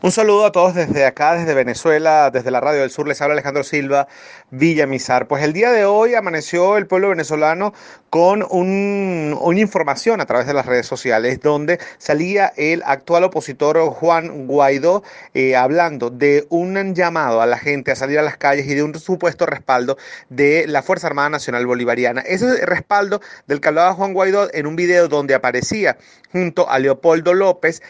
Un saludo a todos desde acá, desde Venezuela, desde la Radio del Sur. Les habla Alejandro Silva Villamizar. Pues el día de hoy amaneció el pueblo venezolano con una información a través de las redes sociales donde salía el actual opositor Juan Guaidó hablando de un llamado a la gente a salir a las calles y de un supuesto respaldo de la Fuerza Armada Nacional Bolivariana. Ese respaldo del que hablaba Juan Guaidó en un video donde aparecía junto a Leopoldo López,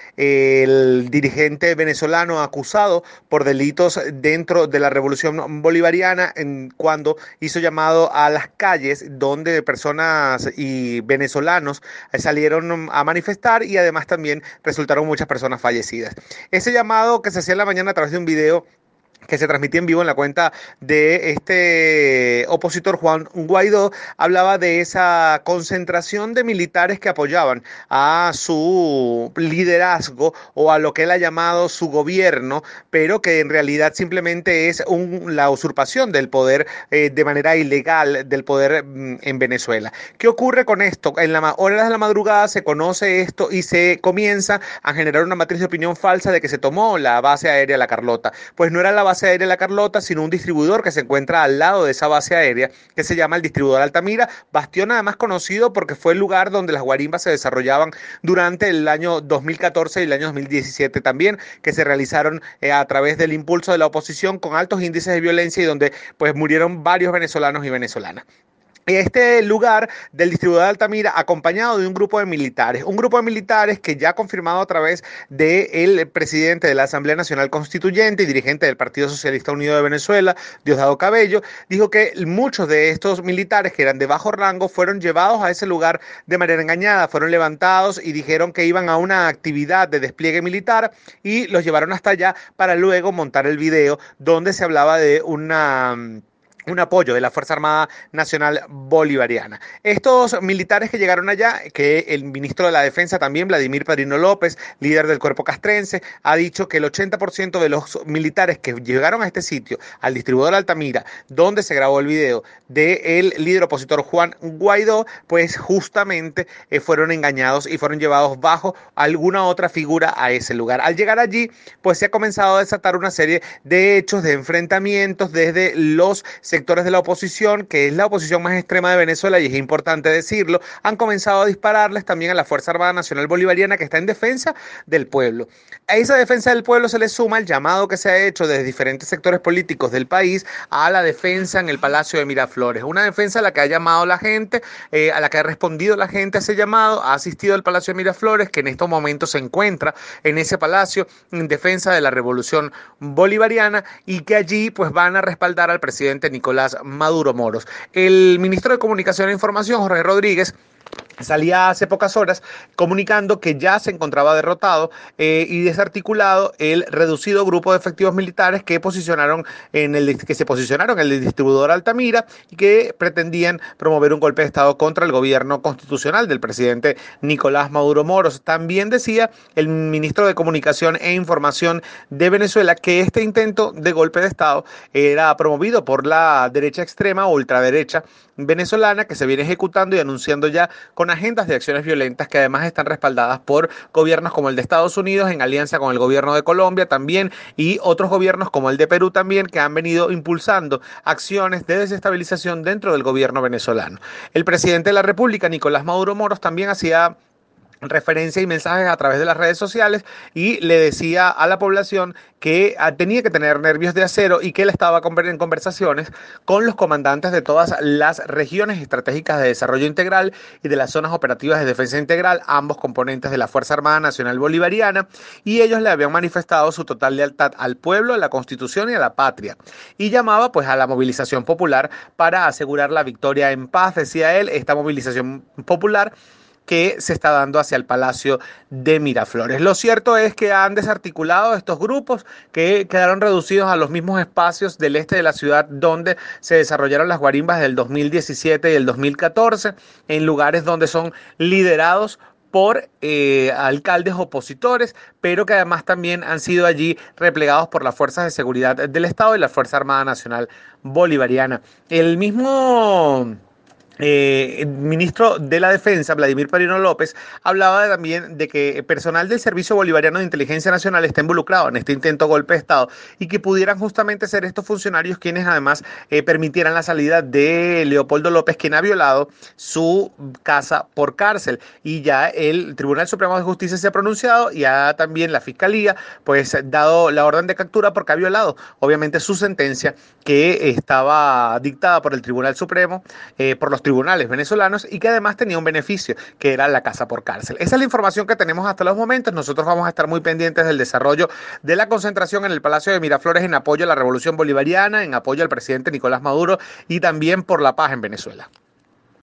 el dirigente venezolano acusado por delitos dentro de la revolución bolivariana, cuando hizo llamado a las calles donde personas y venezolanos salieron a manifestar y además también resultaron muchas personas fallecidas. Ese llamado que se hacía en la mañana a través de un video que se transmitía en vivo en la cuenta de este opositor Juan Guaidó, hablaba de esa concentración de militares que apoyaban a su liderazgo o a lo que él ha llamado su gobierno, pero que en realidad simplemente es la usurpación del poder de manera ilegal del poder en Venezuela. ¿Qué ocurre con esto? En la horas de la madrugada se conoce esto y se comienza a generar una matriz de opinión falsa de que se tomó la base aérea La Carlota. Pues no era la base aérea La Carlota, sino un distribuidor que se encuentra al lado de esa base aérea, que se llama el distribuidor Altamira, bastión además conocido porque fue el lugar donde las guarimbas se desarrollaban durante el año 2014 y el año 2017 también, que se realizaron a través del impulso de la oposición con altos índices de violencia y donde pues murieron varios venezolanos y venezolanas. Este lugar del distribuidor de Altamira, acompañado de un grupo de militares que ya ha confirmado a través del presidente de la Asamblea Nacional Constituyente y dirigente del Partido Socialista Unido de Venezuela, Diosdado Cabello, dijo que muchos de estos militares que eran de bajo rango fueron llevados a ese lugar de manera engañada, fueron levantados y dijeron que iban a una actividad de despliegue militar y los llevaron hasta allá para luego montar el video donde se hablaba de un apoyo de la Fuerza Armada Nacional Bolivariana. Estos militares que llegaron allá, que el ministro de la Defensa también, Vladimir Padrino López, líder del cuerpo castrense, ha dicho que el 80% de los militares que llegaron a este sitio, al distribuidor Altamira, donde se grabó el video del líder opositor Juan Guaidó, pues justamente fueron engañados y fueron llevados bajo alguna otra figura a ese lugar. Al llegar allí, pues se ha comenzado a desatar una serie de hechos, de enfrentamientos desde los sectores de la oposición, que es la oposición más extrema de Venezuela, y es importante decirlo, han comenzado a dispararles también a la Fuerza Armada Nacional Bolivariana, que está en defensa del pueblo. A esa defensa del pueblo se le suma el llamado que se ha hecho desde diferentes sectores políticos del país a la defensa en el Palacio de Miraflores. Una defensa a la que ha llamado la gente, a la que ha respondido la gente a ese llamado, ha asistido al Palacio de Miraflores, que en estos momentos se encuentra en ese palacio en defensa de la revolución bolivariana, y que allí pues van a respaldar al presidente Nicolás Maduro Moros. El ministro de Comunicación e Información, Jorge Rodríguez, salía hace pocas horas comunicando que ya se encontraba derrotado y desarticulado el reducido grupo de efectivos militares que se posicionaron en el distribuidor Altamira y que pretendían promover un golpe de Estado contra el gobierno constitucional del presidente Nicolás Maduro Moros. También decía el ministro de Comunicación e Información de Venezuela que este intento de golpe de Estado era promovido por la derecha extrema o ultraderecha venezolana, que se viene ejecutando y anunciando ya con agendas de acciones violentas que además están respaldadas por gobiernos como el de Estados Unidos en alianza con el gobierno de Colombia también, y otros gobiernos como el de Perú también, que han venido impulsando acciones de desestabilización dentro del gobierno venezolano. El presidente de la República, Nicolás Maduro Moros, también hacía referencia y mensajes a través de las redes sociales y le decía a la población que tenía que tener nervios de acero y que él estaba en conversaciones con los comandantes de todas las regiones estratégicas de desarrollo integral y de las zonas operativas de defensa integral, ambos componentes de la Fuerza Armada Nacional Bolivariana, y ellos le habían manifestado su total lealtad al pueblo, a la Constitución y a la patria, y llamaba pues a la movilización popular para asegurar la victoria en paz, decía él. Esta movilización popular que se está dando hacia el Palacio de Miraflores. Lo cierto es que han desarticulado estos grupos que quedaron reducidos a los mismos espacios del este de la ciudad donde se desarrollaron las guarimbas del 2017 y el 2014, en lugares donde son liderados por alcaldes opositores, pero que además también han sido allí replegados por las fuerzas de seguridad del Estado y la Fuerza Armada Nacional Bolivariana. El mismo El ministro de la Defensa, Vladimir Perino López, hablaba también de que personal del Servicio Bolivariano de Inteligencia Nacional está involucrado en este intento golpe de Estado y que pudieran justamente ser estos funcionarios quienes además permitieran la salida de Leopoldo López, quien ha violado su casa por cárcel. Y ya el Tribunal Supremo de Justicia se ha pronunciado y ya también la Fiscalía pues dado la orden de captura porque ha violado obviamente su sentencia que estaba dictada por el Tribunal Supremo, por los tribunales venezolanos y que además tenía un beneficio, que era la casa por cárcel. Esa es la información que tenemos hasta los momentos. Nosotros vamos a estar muy pendientes del desarrollo de la concentración en el Palacio de Miraflores en apoyo a la Revolución Bolivariana, en apoyo al presidente Nicolás Maduro y también por la paz en Venezuela.